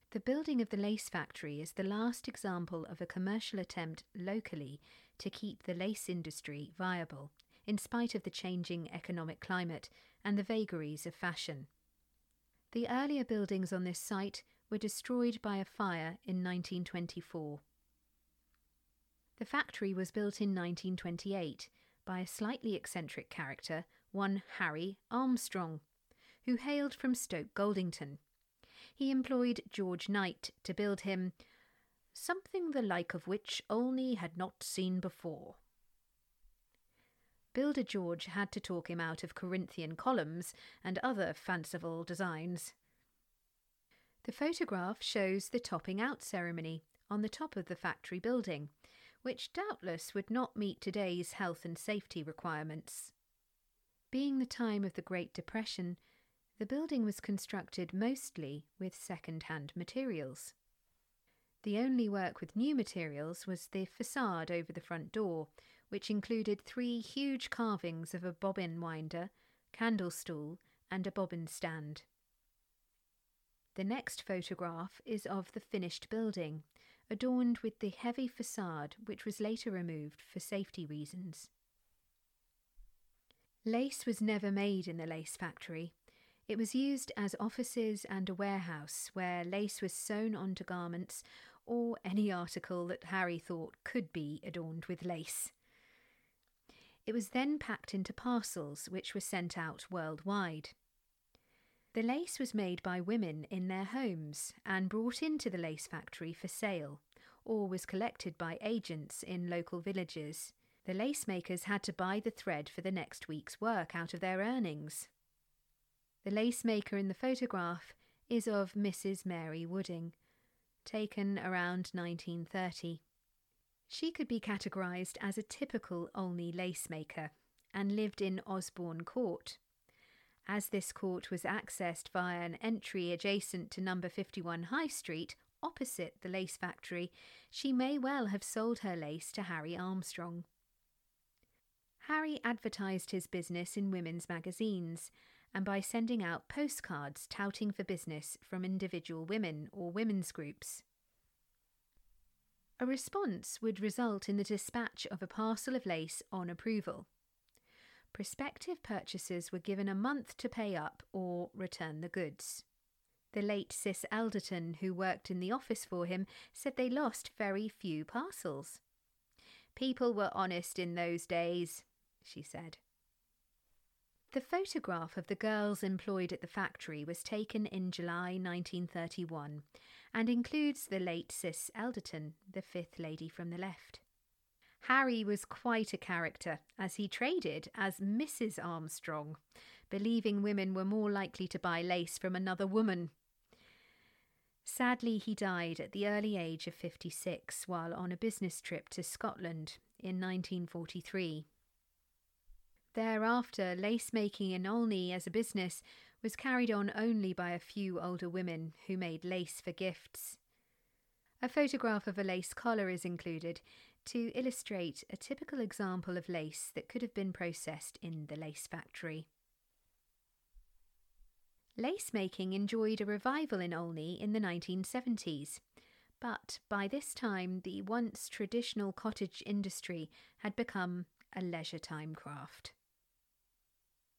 The building of the lace factory is the last example of a commercial attempt locally to keep the lace industry viable, in spite of the changing economic climate and the vagaries of fashion. The earlier buildings on this site were destroyed by a fire in 1924. The factory was built in 1928 by a slightly eccentric character, one Harry Armstrong, who hailed from Stoke Goldington. He employed George Knight to build him something the like of which Olney had not seen before. Builder George had to talk him out of Corinthian columns and other fanciful designs. The photograph shows the topping out ceremony on the top of the factory building, which doubtless would not meet today's health and safety requirements. Being the time of the Great Depression, the building was constructed mostly with second-hand materials. The only work with new materials was the facade over the front door, which included 3 huge carvings of a bobbin winder, candle stool, and a bobbin stand. The next photograph is of the finished building, adorned with the heavy facade which was later removed for safety reasons. Lace was never made in the lace factory. It was used as offices and a warehouse where lace was sewn onto garments or any article that Harry thought could be adorned with lace. It was then packed into parcels which were sent out worldwide. The lace was made by women in their homes and brought into the lace factory for sale, or was collected by agents in local villages. The lace makers had to buy the thread for the next week's work out of their earnings. The lace maker in the photograph is of Mrs. Mary Wooding, taken around 1930. She could be categorised as a typical Olney lace maker and lived in Osborne Court. As this court was accessed via an entry adjacent to number 51 High Street, opposite the lace factory, she may well have sold her lace to Harry Armstrong. Harry advertised his business in women's magazines and by sending out postcards touting for business from individual women or women's groups. A response would result in the dispatch of a parcel of lace on approval. Prospective purchasers were given a month to pay up or return the goods. The late Cis Elderton, who worked in the office for him, said they lost very few parcels. "People were honest in those days," she said. The photograph of the girls employed at the factory was taken in July 1931 and includes the late Cis Elderton, the 5th lady from the left. Harry was quite a character, as he traded as Mrs. Armstrong, believing women were more likely to buy lace from another woman. Sadly, he died at the early age of 56 while on a business trip to Scotland in 1943. Thereafter, lace-making in Olney as a business was carried on only by a few older women who made lace for gifts. A photograph of a lace collar is included to illustrate a typical example of lace that could have been processed in the lace factory. Lace-making enjoyed a revival in Olney in the 1970s, but by this time the once traditional cottage industry had become a leisure time craft.